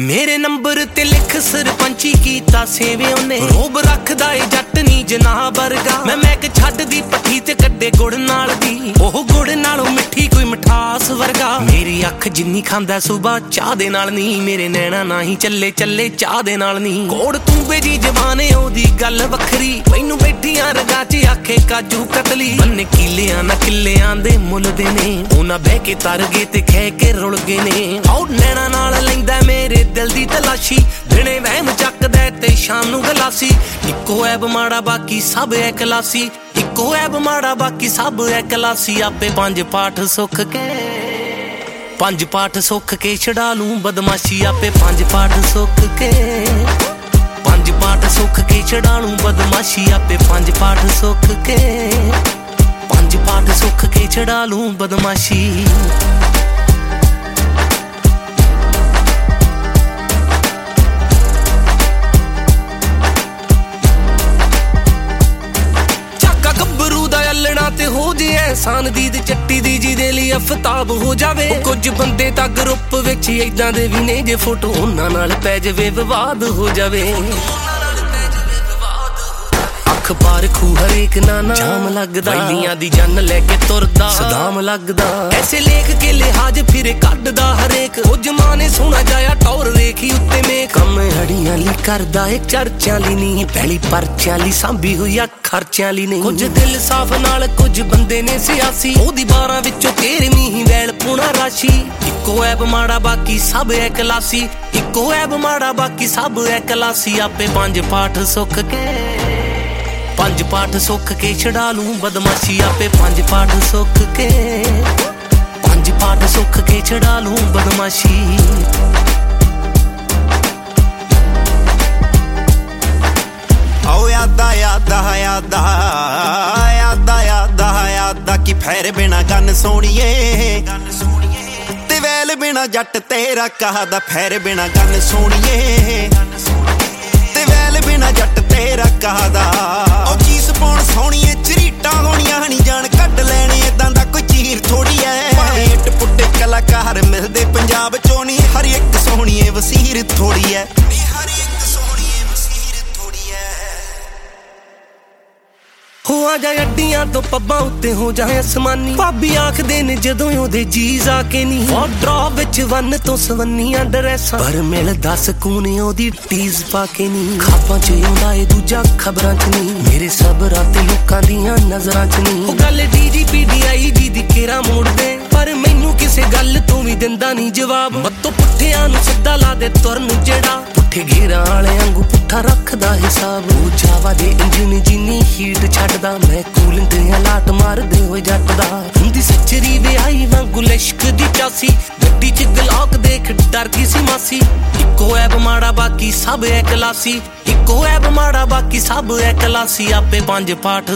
मेरे नंबर ते लिख सरपंची कीता सेवे ओने रोब रखदा ए जट नी जनाह वर्गा मैं मैक छड्ड दी पट्ठी ते कड्डे गुड़ नाल दी ओह गुड़ नालों मिठी कोई मिठास वर्गा मेरी अख जिन्नी खांदा सुबह चाह दे नाल नी मेरे नैना नाही चले चले चाह दे नाल नी कोड़ तूंबे दी जबान ओदी गल वखरी मैनू बैठियां रगा च आखे काजू कतली बन्ने किलियां ना किलियां दे मुल दे ने उन्हां बह के तर गए ते खह के रुल गए ने आओ नैना नाल लैंदा मेरे दिल दी तलाशी दिने वहम चकदा ते शाम नू गलासी इक्को ऐब माड़ा बाकी सब है कलासी इक्को ऐब माड़ा बाकी सब है कलासी आपे पंज पाठ सुख के छड़ा लूं बदमाशी आपे पंज पाठ सुख के छड़ा लूं बदमाशी आपे पंज पाठ सुख के छड़ा लूं बदमाशी ते हो जे एहसान दीद चट्टी दी जिदे लिए अफताब हो जावे कुछ बंदे तां ग्रुप विच इदां दे भी ने जे फोटो उन्हां नाल पै जावे विवाद हो जावे अखबार खू हरेक नाना जाम लगदा वैलियां दी जन लेके तुरदा सदाम लगदा ऐसे लेख के लिहाज फिरे कड्डदा हरेक ओ जमाने सोना जाया टौर रेखी उत्ते में कम हड़ियां ली करदा एक चर्चां ली नहीं पहली परचां ली सांभी हुई खर्चियां ली नहीं कुछ दिल साफ नाल कुछ बंदे ने सियासी ओदी 12 विचों 13वीं ही वैल पूना राशि इक्को ऐब माड़ा बाकी सब है कलासी इक्को ऐब माड़ा बाकी सब है कलासी आपे पंज पाठ सुख के छड़ा लूं बदमाशी आपे पंज पाठ सुख के छड़ा लूं बदमाशी यादा कि फैर बिना गन सोनिए ते वैल बिना जट तेरा कहदा फैर बिना गन सोनिए ते वैल बिना जट तेरा कहदा ओ चीज पाउण सोनिए चरीटा होणियां नहीं जान कड्ड लैणे इदां दा कोई चीर थोड़ी ऐ हेट पुट्टे कलाकार मिलदे पंजाब चों नी हर एक सोहणीए वसीर थोड़ी ऐ हो आ जा अड्डियां तो पब्बां उत्ते हो जाए आसमानी भाभी आखदे ने जदों ओदे जीज आके नी वार्डरोब विच वन तो सवन्नियां ड्रैसां पर मिलदा सकून ओदी टीज पाके नी खापां च आउंदा ए दूजा खबरां च नी मेरे सबरां ते लोकां दियां नजरां च नी ओ गल DGP DIG दी केरा मोड़ दे पर मैनू किसे गल तों भी दिंदा नहीं जवाब मत्तो पुट्ठियां नू सिद्धा ला दे तुरन जेड़ा पुट्ठे घेरां वाले वांगू पुट्ठा रखदा हिसाब ओ जावा दे इंजन जिन्नी हीट छड्डदा मैं कूलिंग ते लाट मारदे होए जट दा हुंदी सच्चरी विआही वांगू लिश्क दी चासी गड्डी च गलॉक देख डर गई सी मासी इक्को ऐब माड़ा बाकी सब है कलासी इक्को ऐब माड़ा बाकी सब है कलासी आपे पंज पाठ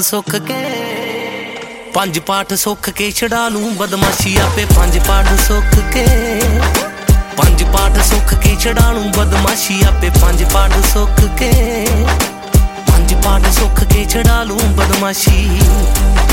सुख के छड़ा लूं बदमाशी आपे पंज पाठ सुख के छड़ा लूं बदमाशी आपे पंज पाठ सुख के छड़ा लूं बदमाशी